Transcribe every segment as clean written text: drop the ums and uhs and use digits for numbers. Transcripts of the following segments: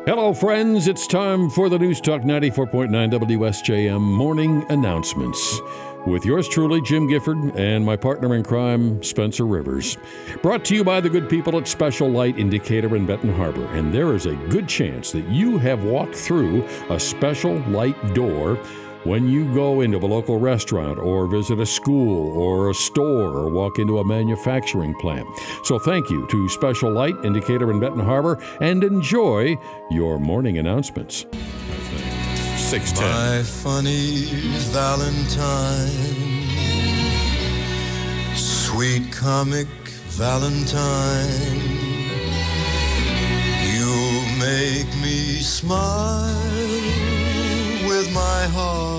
Hello, friends. It's time for the News Talk 94.9 WSJM morning announcements with yours truly, Jim Gifford, and my partner in crime, Spencer Rivers. Brought to you by the good people at Special Light Indicator in Benton Harbor. And there is a good chance that you have walked through a special light door when you go into a local restaurant or visit a school or a store or walk into a manufacturing plant. So thank you to Special Light Indicator in Benton Harbor and enjoy your morning announcements. 6:10. My funny Valentine, sweet comic Valentine, you make me smile with my heart.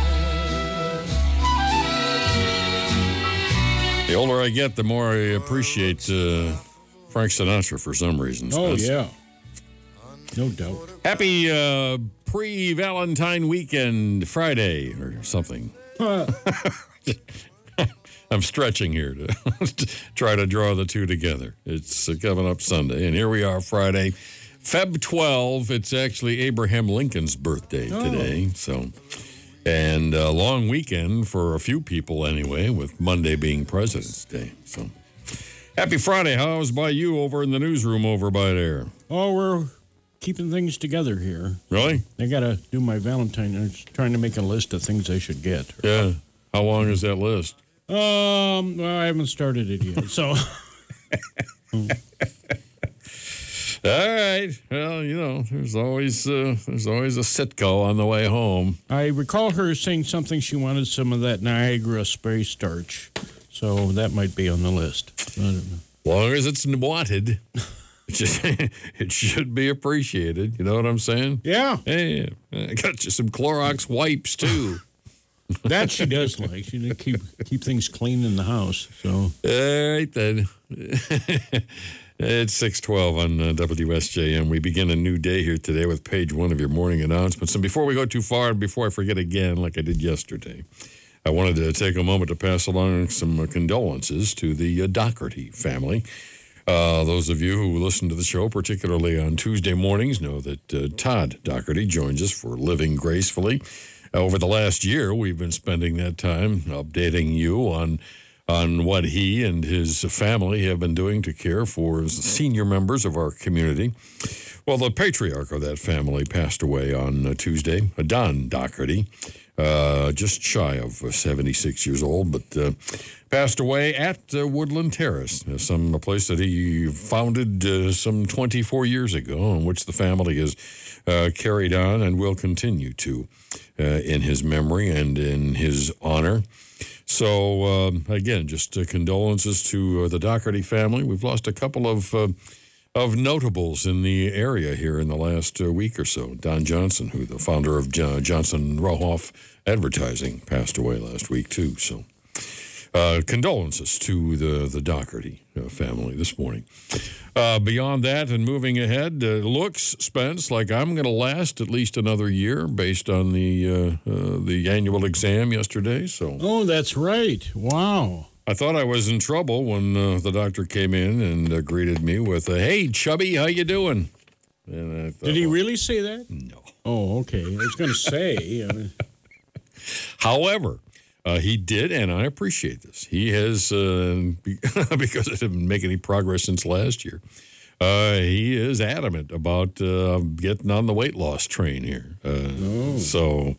The older I get, the more I appreciate Frank Sinatra for some reason. Oh, yeah. No doubt. Happy pre-Valentine weekend Friday or something. I'm stretching here to try to draw the two together. It's coming up Sunday, and here we are Friday, Feb 12. It's actually Abraham Lincoln's birthday today, and a long weekend for a few people anyway, with Monday being President's Day. So, happy Friday. How's by you over in the newsroom over by there? Oh, we're keeping things together here. Really? I got to do my Valentine. I'm trying to make a list of things I should get. Yeah. How long is that list? Well, I haven't started it yet, so. All right. Well, you know, there's always a Citgo on the way home. I recall her saying something she wanted some of that Niagara spray starch, so that might be on the list. I don't know. As long as it's wanted, it should be appreciated. You know what I'm saying? Yeah. Hey, I got you some Clorox wipes too. That she does like. She did keep things clean in the house. So. All right then. It's 6:12 on WSJM. We begin a new day here today with page one of your morning announcements. And before we go too far, and before I forget again, like I did yesterday, I wanted to take a moment to pass along some condolences to the Doherty family. Those of you who listen to the show, particularly on Tuesday mornings, know that Todd Doherty joins us for Living Gracefully. Over the last year, we've been spending that time updating you on what he and his family have been doing to care for senior members of our community. Well, the patriarch of that family passed away on Tuesday, Don Doherty, just shy of 76 years old, but passed away at Woodland Terrace, a place that he founded some 24 years ago, in which the family has carried on and will continue to in his memory and in his honor. So, again, just condolences to the Doherty family. We've lost a couple of notables in the area here in the last week or so. Don Johnson, who the founder of Johnson Rohoff Advertising, passed away last week, too. So, condolences to the Doherty family this morning. Beyond that and moving ahead, looks, Spence, like I'm going to last at least another year based on the annual exam yesterday. So. Oh, that's right. Wow. I thought I was in trouble when the doctor came in and greeted me with, "Hey, chubby, how you doing?" And I thought, did he really say that? No. Oh, okay. I was going to say. However, he did, and I appreciate this. He has, because I didn't make any progress since last year, he is adamant about getting on the weight loss train here. So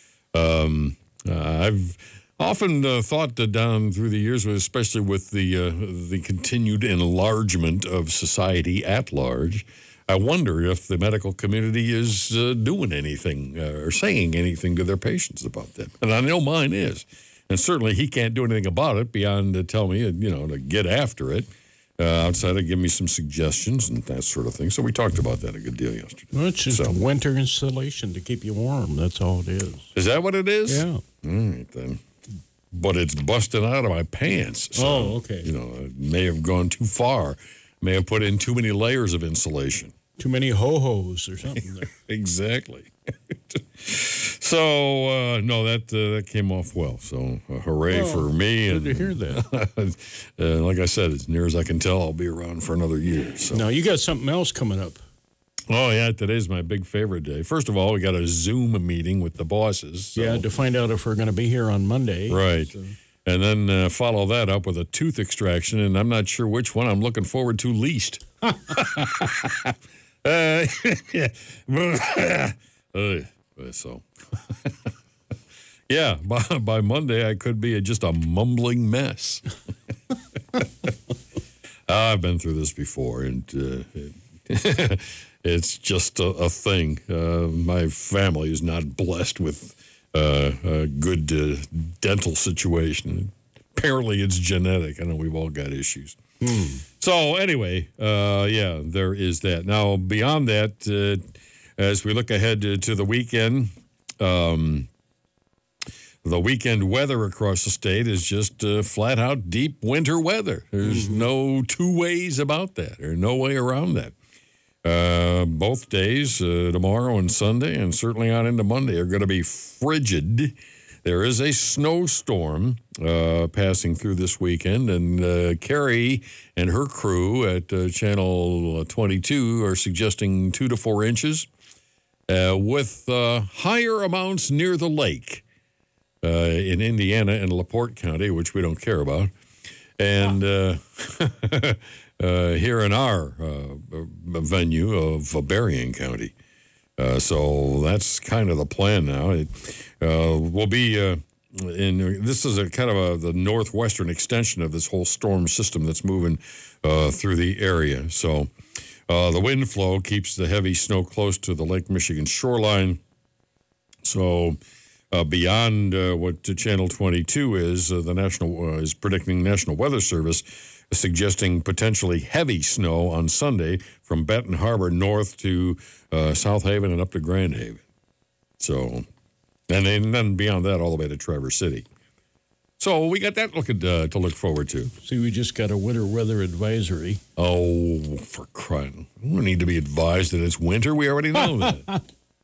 I've often thought that down through the years, especially with the continued enlargement of society at large, I wonder if the medical community is doing anything or saying anything to their patients about that. And I know mine is. And certainly he can't do anything about it beyond to tell me, to get after it. Outside of give me some suggestions and that sort of thing. So we talked about that a good deal yesterday. Well, it's just winter insulation to keep you warm. That's all it is. Is that what it is? Yeah. All right, then. But it's busting out of my pants. So, okay. I may have gone too far. May have put in too many layers of insulation. Too many ho-hos or something. Exactly. So, no, that came off well. So, hooray for me. Good to hear that. Like I said, as near as I can tell, I'll be around for another year. So. Now, you got something else coming up. Oh, yeah, today's my big favorite day. First of all, we got a Zoom meeting with the bosses. So. Yeah, to find out if we're going to be here on Monday. Right. So. And then follow that up with a tooth extraction, and I'm not sure which one I'm looking forward to least. So, yeah, by Monday, I could be just a mumbling mess. I've been through this before, and it's just a thing. My family is not blessed with a good dental situation. Apparently, it's genetic. I know we've all got issues. So anyway, yeah, there is that. Now, beyond that, as we look ahead to the weekend, the weekend weather across the state is just flat out deep winter weather. There's no two ways about that, or no way around that. Both days, tomorrow and Sunday, and certainly on into Monday, are going to be frigid. There is a snowstorm passing through this weekend, and Carrie and her crew at Channel 22 are suggesting 2 to 4 inches with higher amounts near the lake in Indiana and LaPorte County, which we don't care about, and here in our venue of Berrien County. So that's kind of the plan now. It will be this is a kind of the northwestern extension of this whole storm system that's moving through the area. So the wind flow keeps the heavy snow close to the Lake Michigan shoreline. So beyond what Channel 22 is, the national is predicting National Weather Service suggesting potentially heavy snow on Sunday from Benton Harbor north to South Haven and up to Grand Haven. So, and then beyond that, all the way to Traverse City. So we got that to look forward to. See, we just got a winter weather advisory. Oh, for crying! We don't need to be advised that it's winter. We already know that.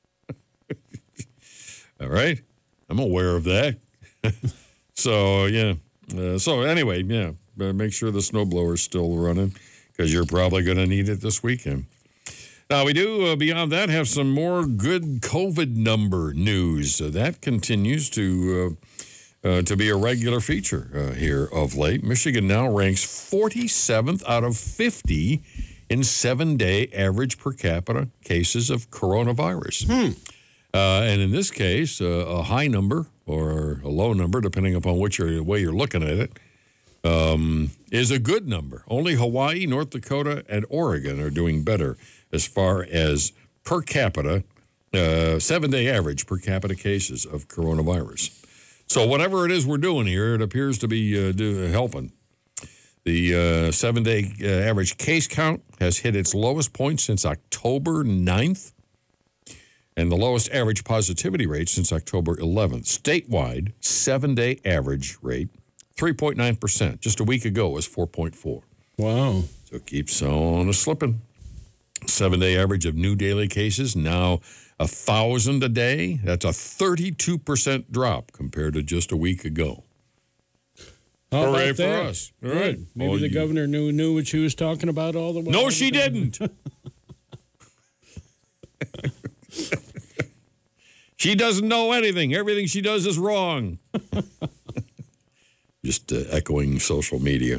All right, I'm aware of that. So yeah. So anyway, yeah. Make sure the snowblower's still running because you're probably going to need it this weekend. Now, we do, beyond that, have some more good COVID number news. That continues to be a regular feature here of late. Michigan now ranks 47th out of 50 in 7-day average per capita cases of coronavirus. And in this case, a high number or a low number, depending upon which way you're looking at it, is a good number. Only Hawaii, North Dakota, and Oregon are doing better as far as per capita, 7-day average per capita cases of coronavirus. So whatever it is we're doing here, it appears to be helping. The 7-day average case count has hit its lowest point since October 9th, and the lowest average positivity rate since October 11th. Statewide, 7-day average rate, 3.9%. Just a week ago was 4.4. Wow. So it keeps on slipping. 7-day average of new daily cases, now 1,000 a day. That's a 32% drop compared to just a week ago. How Hooray about for that? us. All Good. right. Maybe the governor knew what she was talking about all the way. No, she didn't. She doesn't know anything. Everything she does is wrong. Just echoing social media.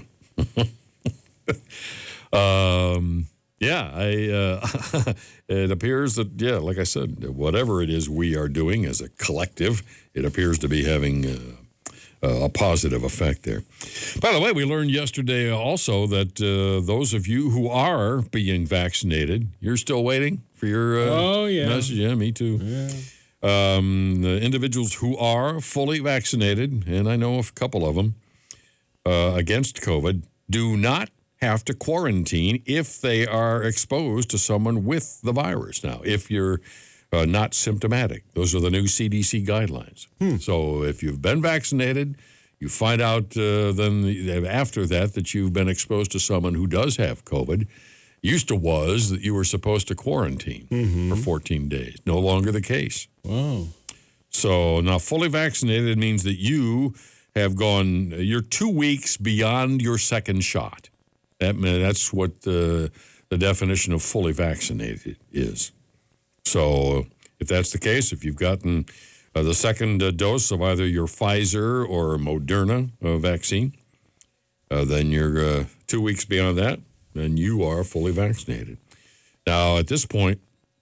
It appears that, like I said, whatever it is we are doing as a collective, it appears to be having a positive effect there. By the way, we learned yesterday also that those of you who are being vaccinated, you're still waiting for your message. Yeah, me too. Yeah. The individuals who are fully vaccinated, and I know a couple of them, against COVID, do not have to quarantine if they are exposed to someone with the virus. Now, if you're not symptomatic, those are the new CDC guidelines. So if you've been vaccinated, you find out then after that you've been exposed to someone who does have COVID. Used to was that you were supposed to quarantine for 14 days. No longer the case. Wow. So now fully vaccinated means that you have you're 2 weeks beyond your second shot. That's what the the definition of fully vaccinated is. So if that's the case, if you've gotten the second dose of either your Pfizer or Moderna vaccine, then you're 2 weeks beyond that, and you are fully vaccinated. Now, at this point,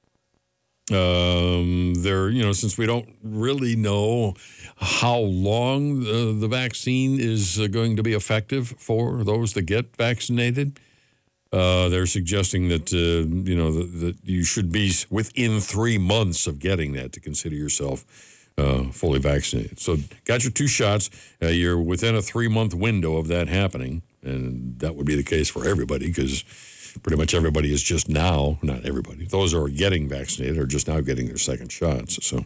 since we don't really know how long the vaccine is going to be effective for those that get vaccinated, they're suggesting that that you should be within 3 months of getting that to consider yourself fully vaccinated. So, got your 2 shots. You're within a 3-month window of that happening, and that would be the case for everybody because pretty much everybody is just now, not everybody, those who are getting vaccinated are just now getting their second shots. So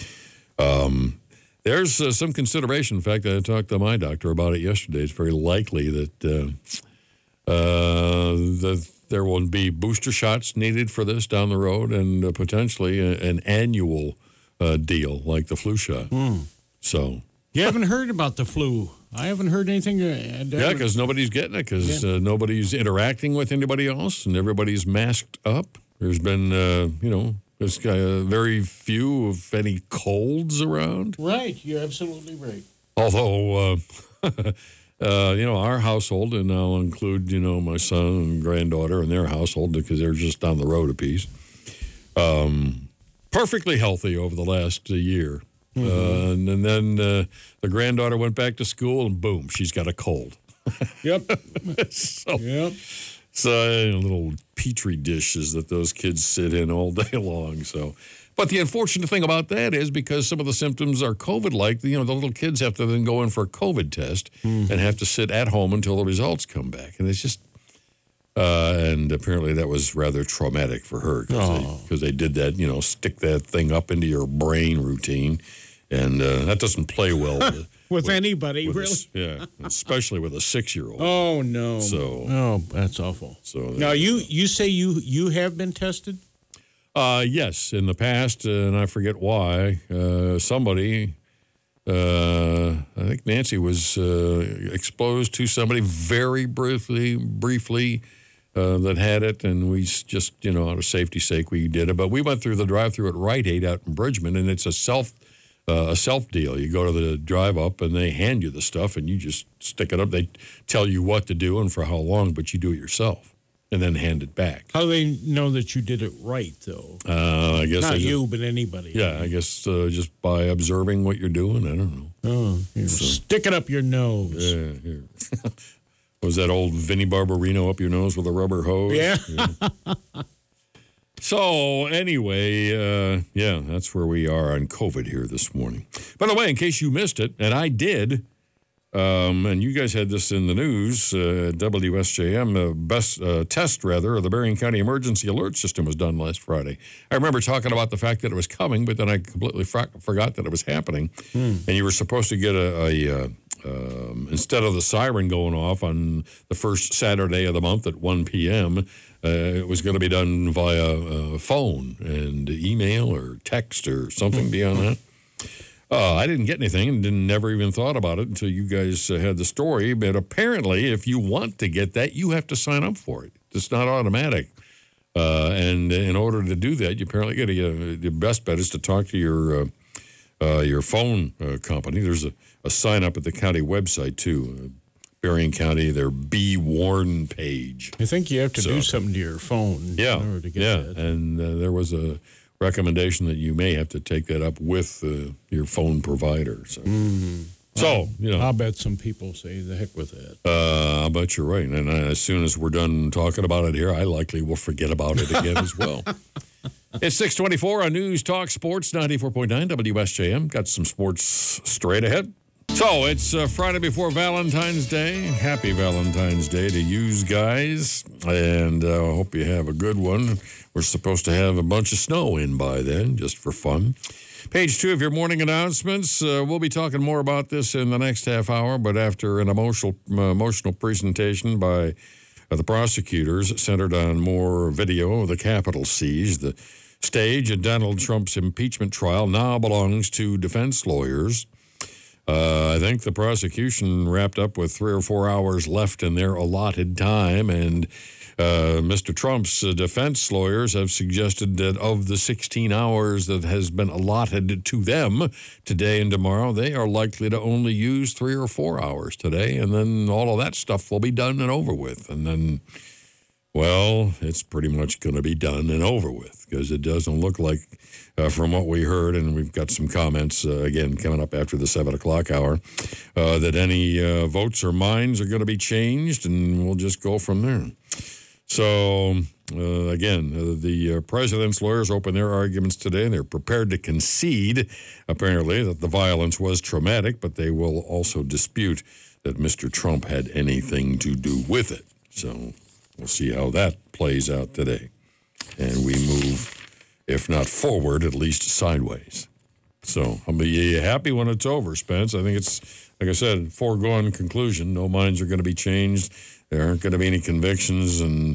there's some consideration. In fact, I talked to my doctor about it yesterday. It's very likely that there will be booster shots needed for this down the road and potentially an annual deal like the flu shot. So you haven't heard about the flu. I haven't heard anything. Yeah, because nobody's getting it, because nobody's interacting with anybody else, and everybody's masked up. There's been, there's very few, if any, colds around. Right, you're absolutely right. Although, our household, and I'll include, my son and granddaughter and their household, because they're just down the road a piece, perfectly healthy over the last year. And then the granddaughter went back to school, and boom, she's got a cold. Yep. So little petri dishes that those kids sit in all day long. So, but the unfortunate thing about that is because some of the symptoms are COVID-like, the little kids have to then go in for a COVID test and have to sit at home until the results come back, and it's just. And apparently that was rather traumatic for her because they did that, stick that thing up into your brain routine. And that doesn't play well with anybody, really. Yeah, especially with a 6-year-old. Oh, no. So, that's awful. So now, you say you have been tested? Yes, in the past, and I forget why, somebody, I think Nancy was exposed to somebody very briefly, that had it, and we just, out of safety's sake, we did it. But we went through the drive-thru at Rite Aid out in Bridgman, and it's a self deal. You go to the drive-up, and they hand you the stuff, and you just stick it up. They tell you what to do and for how long, but you do it yourself, and then hand it back. How do they know that you did it right, though? I guess not you, but anybody. Yeah, I guess just by observing what you're doing. I don't know. Oh, stick it up your nose. Yeah, here. Was that old Vinnie Barbarino up your nose with a rubber hose? Yeah. So, anyway, that's where we are on COVID here this morning. By the way, in case you missed it, and I did, and you guys had this in the news, WSJM, the best test, of the Berrien County Emergency Alert System was done last Friday. I remember talking about the fact that it was coming, but then I completely forgot that it was happening. And you were supposed to get instead of the siren going off on the first Saturday of the month at 1 p.m., it was going to be done via phone and email or text or something beyond that. I didn't get anything and never even thought about it until you guys had the story. But apparently, if you want to get that, you have to sign up for it. It's not automatic. And in order to do that, you apparently got to the best bet is to talk to your phone company. There's a sign up at the county website, too. Berrien County, their Be Warned page. I think you have to do something to your phone in order to get that. And there was a recommendation that you may have to take that up with your phone provider. So, I'll bet some people say the heck with that. I'll bet you're right. And as soon as we're done talking about it here, I likely will forget about it again as well. It's 6:24 on News Talk Sports 94.9 WSJM. Got some sports straight ahead. So it's Friday before Valentine's Day. Happy Valentine's Day to you guys, and I hope you have a good one. We're supposed to have a bunch of snow in by then, just for fun. Page 2 of your morning announcements. We'll be talking more about this in the next half hour, but after an emotional presentation by the prosecutors centered on more video of the Capitol siege, the stage of Donald Trump's impeachment trial now belongs to defense lawyers. I think the prosecution wrapped up with 3 or 4 hours left in their allotted time, and Mr. Trump's defense lawyers have suggested that of the 16 hours that has been allotted to them today and tomorrow, they are likely to only use 3 or 4 hours today, and then all of that stuff will be done and over with. And then, well, it's pretty much going to be done and over with, because it doesn't look like, from what we heard, and we've got some comments, again, coming up after the 7 o'clock hour, that any votes or minds are going to be changed, and we'll just go from there. So, again, the president's lawyers opened their arguments today. They're prepared to concede, apparently, that the violence was traumatic, but they will also dispute that Mr. Trump had anything to do with it. So we'll see how that plays out today. And we move, if not forward, at least sideways. So I'll be happy when it's over, Spence. I think it's, like I said, foregone conclusion. No minds are going to be changed. There aren't going to be any convictions, and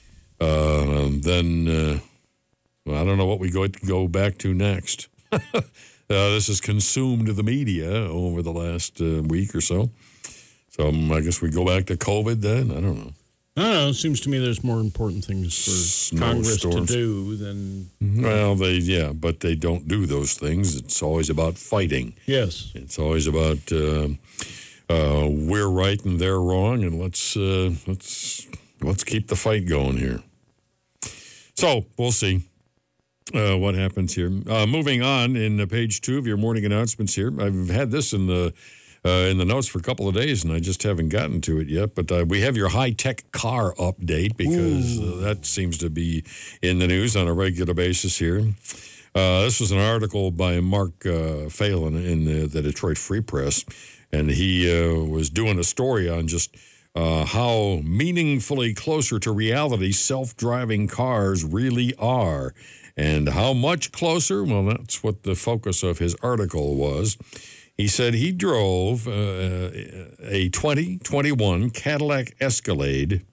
then well, I don't know what we go back to next. This has consumed the media over the last week or so. So I guess we go back to COVID then? I don't know. I don't know. It seems to me there's more important things for Congress to do than... Well, but they don't do those things. It's always about fighting. Yes. It's always about... we're right and they're wrong, and let's keep the fight going here. So we'll see what happens here. Moving on in page 2 of your morning announcements here. I've had this in the notes for a couple of days, and I just haven't gotten to it yet. But we have your high-tech car update, because that seems to be in the news on a regular basis here. This was an article by Mark Phelan in the Detroit Free Press. And he was doing a story on just how meaningfully closer to reality self-driving cars really are. And how much closer? Well, that's what the focus of his article was. He said he drove a 2021 Cadillac Escalade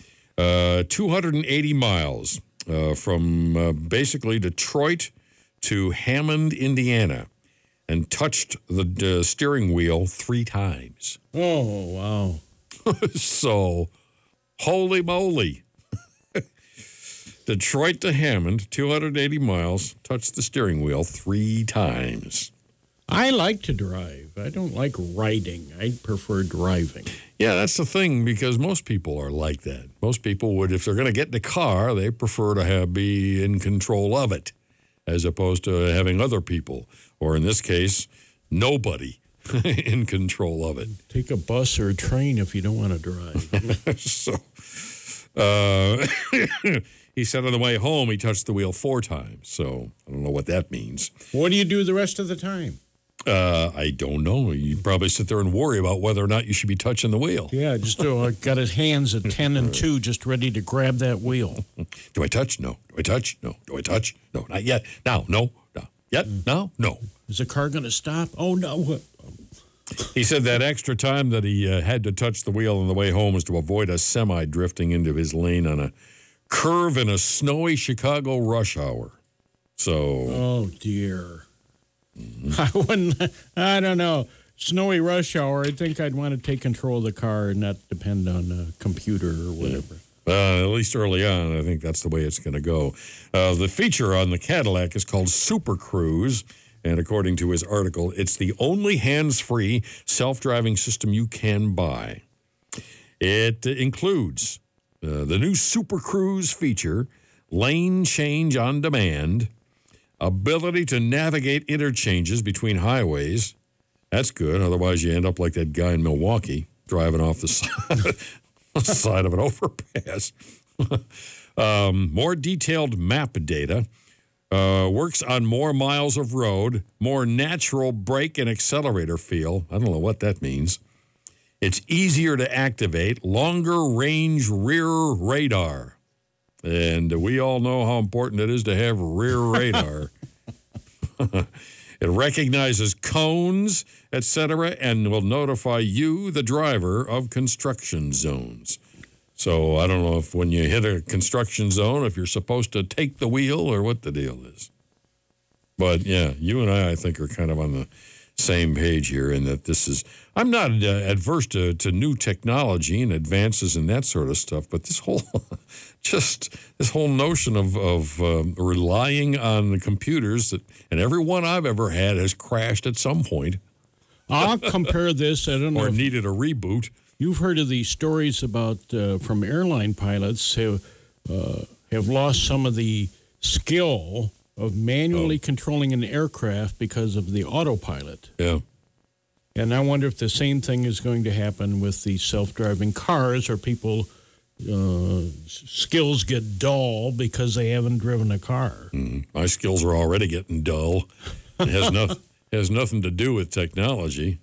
280 miles from basically Detroit to Hammond, Indiana, and touched the steering wheel 3 times. Oh, wow. So, holy moly. Detroit to Hammond, 280 miles, touched the steering wheel 3 times. I like to drive. I don't like riding. I prefer driving. Yeah, that's the thing, because most people are like that. Most people would, if they're going to get in a car, they prefer to be in control of it, as opposed to having other people, or in this case, nobody in control of it. Take a bus or a train if you don't want to drive. So, he said on the way home he touched the wheel 4 times. So I don't know what that means. What do you do the rest of the time? I don't know. You probably sit there and worry about whether or not you should be touching the wheel. Yeah, just got his hands at 10 and 2, just ready to grab that wheel. Do I touch? No. Do I touch? No. Do I touch? No. Not yet. Now. No. No. Yet? No. No. Is the car going to stop? Oh, no. He said that extra time that he had to touch the wheel on the way home was to avoid a semi drifting into his lane on a curve in a snowy Chicago rush hour. So. Oh, dear. I don't know. Snowy rush hour, I think I'd want to take control of the car and not depend on a computer or whatever. At least early on, I think that's the way it's going to go. The feature on the Cadillac is called Super Cruise, and according to his article, it's the only hands-free self-driving system you can buy. It includes the new Super Cruise feature, lane change on demand, ability to navigate interchanges between highways. That's good. Otherwise, you end up like that guy in Milwaukee driving off the side of an overpass. More detailed map data. Works on more miles of road. More natural brake and accelerator feel. I don't know what that means. It's easier to activate. Longer range rear radar. And we all know how important it is to have rear radar. It recognizes cones, etc., and will notify you, the driver, of construction zones. So I don't know if when you hit a construction zone, if you're supposed to take the wheel or what the deal is. But, yeah, you and I think, are kind of on the same page here, and that this is. I'm not adverse to new technology and advances and that sort of stuff, but this whole, this whole notion of relying on the computers and every one I've ever had has crashed at some point. I'll compare this. I don't know. Or if needed a reboot. you've heard of these stories about from airline pilots who have lost some of the skill of manually controlling an aircraft because of the autopilot. Yeah. And I wonder if the same thing is going to happen with the self-driving cars, or people skills get dull because they haven't driven a car. My skills are already getting dull. It has nothing to do with technology.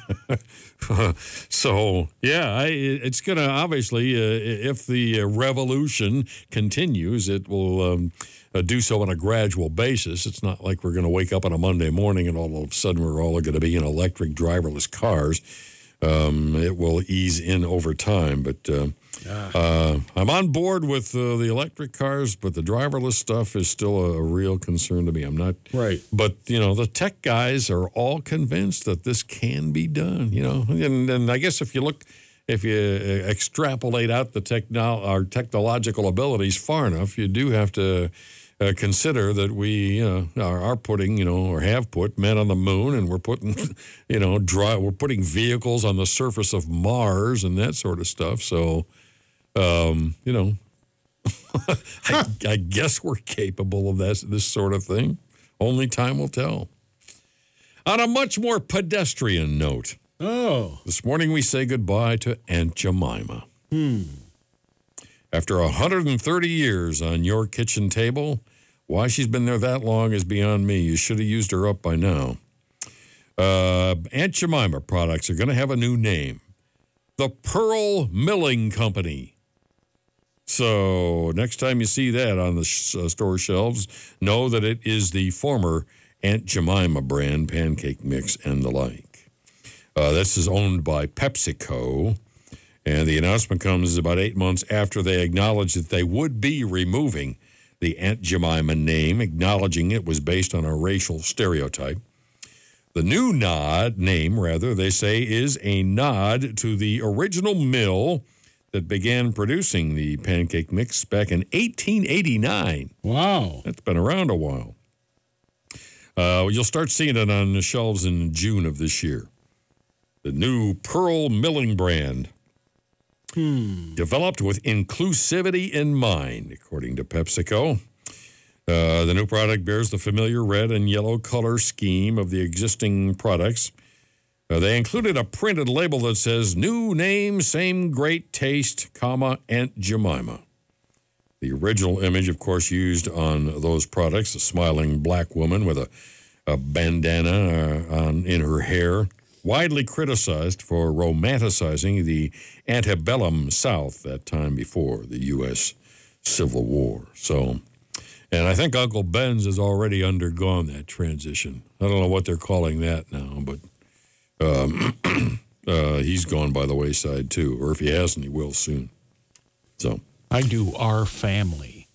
So, yeah, it's going to obviously, if the revolution continues, it will do so on a gradual basis. It's not like we're going to wake up on a Monday morning and all of a sudden we're all going to be in electric driverless cars. It will ease in over time, but I'm on board with the electric cars, but the driverless stuff is still a real concern to me. I'm not Right. but the tech guys are all convinced that this can be done. And I guess if you extrapolate out our technological abilities far enough, you do have to consider that we are putting or have put men on the moon, and we're putting we're putting vehicles on the surface of Mars and that sort of stuff. So I guess we're capable of this sort of thing. Only time will tell. On a much more pedestrian note, this morning we say goodbye to Aunt Jemima. After 130 years on your kitchen table, why she's been there that long is beyond me. You should have used her up by now. Aunt Jemima products are going to have a new name. The Pearl Milling Company. So next time you see that on the store shelves, know that it is the former Aunt Jemima brand, pancake mix and the like. This is owned by PepsiCo. And the announcement comes about 8 months after they acknowledged that they would be removing the Aunt Jemima name, acknowledging it was based on a racial stereotype. The new name, they say, is a nod to the original mill that began producing the pancake mix back in 1889. Wow. That's been around a while. You'll start seeing it on the shelves in June of this year. The new Pearl Milling brand. Developed with inclusivity in mind, according to PepsiCo. The new product bears the familiar red and yellow color scheme of the existing products. They included a printed label that says, "New name, same great taste, Aunt Jemima." The original image, of course, used on those products, a smiling black woman with a bandana in her hair, widely criticized for romanticizing the antebellum South, that time before the U.S. Civil War. So, and I think Uncle Ben's has already undergone that transition. I don't know what they're calling that now, but he's gone by the wayside too, or if he hasn't, he will soon. So I do Our Family.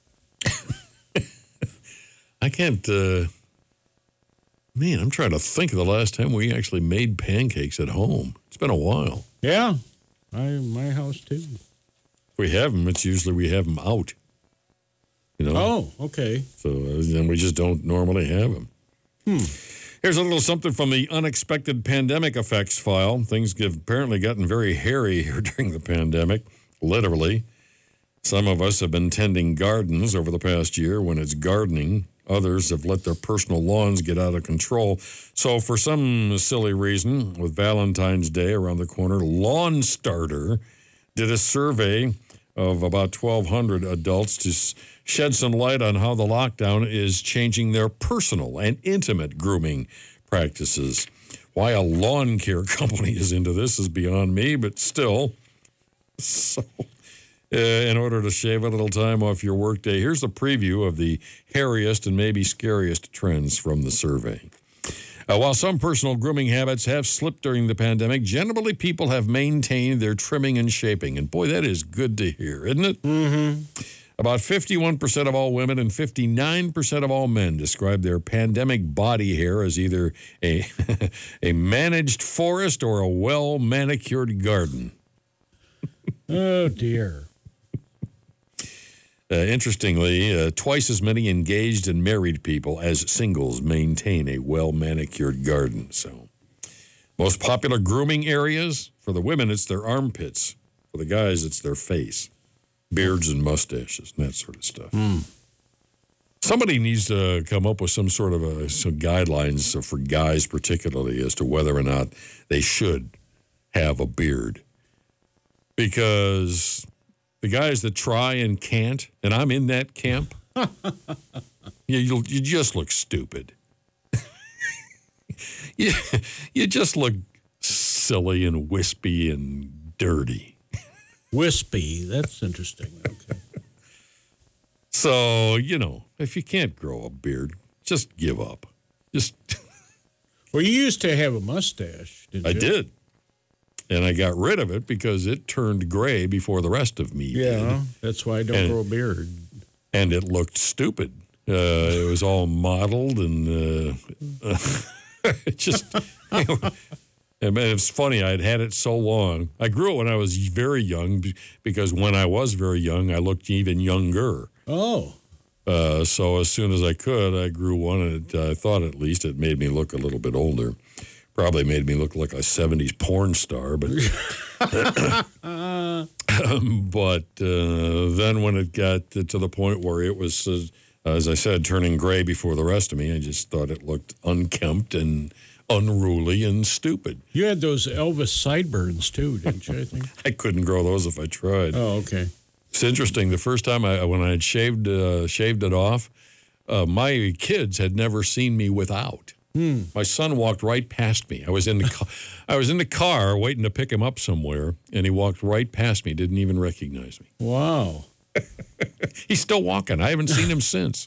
I can't. Man, I'm trying to think of the last time we actually made pancakes at home. It's been a while. Yeah, my house too. If we have them, it's usually we have them out. Oh, okay. So then we just don't normally have them. Here's a little something from the unexpected pandemic effects file. Things have apparently gotten very hairy here during the pandemic, literally. Some of us have been tending gardens over the past year when it's gardening. Others have let their personal lawns get out of control. So for some silly reason, with Valentine's Day around the corner, Lawn Starter did a survey of about 1,200 adults to shed some light on how the lockdown is changing their personal and intimate grooming practices. Why a lawn care company is into this is beyond me, but still. So, in order to shave a little time off your workday, here's a preview of the hairiest and maybe scariest trends from the survey. While some personal grooming habits have slipped during the pandemic, generally people have maintained their trimming and shaping. And boy, that is good to hear, isn't it? About 51% of all women and 59% of all men describe their pandemic body hair as either a, a managed forest or a well-manicured garden. Oh, dear. Interestingly, twice as many engaged and married people as singles maintain a well-manicured garden. So, most popular grooming areas, for the women, it's their armpits. For the guys, it's their face. Beards and mustaches and that sort of stuff. Somebody needs to come up with some sort of some guidelines for guys particularly as to whether or not they should have a beard. Because the guys that try and can't, and I'm in that camp, you just look stupid. you just look silly and wispy and dirty. Wispy. That's interesting. Okay. So, if you can't grow a beard, just give up. Well, you used to have a mustache, didn't you? I did. And I got rid of it because it turned gray before the rest of me did. That's why I don't grow a beard. And it looked stupid. It was all mottled and it just... And it's funny, I'd had it so long. I grew it when I was very young because when I was very young, I looked even younger. Oh. So as soon as I could, I grew one, and I thought at least it made me look a little bit older. Probably made me look like a 70s porn star, but then when it got to the point where it was, as I said, turning gray before the rest of me, I just thought it looked unkempt and unruly and stupid. You had those Elvis sideburns too, didn't you? I think I couldn't grow those if I tried. Oh, okay. It's interesting. The first time when I had shaved it off, my kids had never seen me without. My son walked right past me. I was in the car waiting to pick him up somewhere, and he walked right past me. Didn't even recognize me. Wow. He's still walking. I haven't seen him since.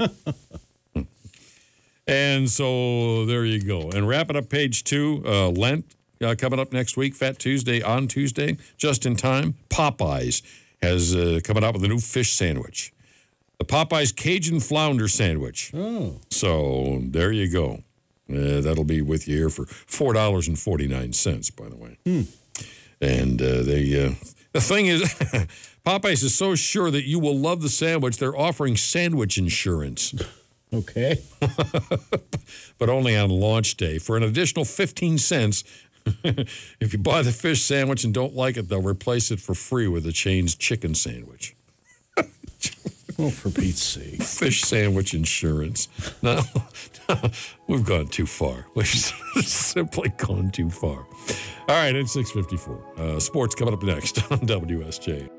And so there you go. And wrapping up page 2, Lent coming up next week, Fat Tuesday on Tuesday, just in time. Popeyes has coming out with a new fish sandwich. The Popeyes Cajun Flounder Sandwich. Oh. So there you go. That'll be with you here for $4.49, by the way. And the thing is, Popeyes is so sure that you will love the sandwich, they're offering sandwich insurance. Okay. But only on launch day. For an additional 15 cents, if you buy the fish sandwich and don't like it, they'll replace it for free with the chain's chicken sandwich. Well, for Pete's sake. Fish sandwich insurance. No, we've gone too far. We've simply gone too far. All right, it's 6:54. Sports coming up next on WSJ.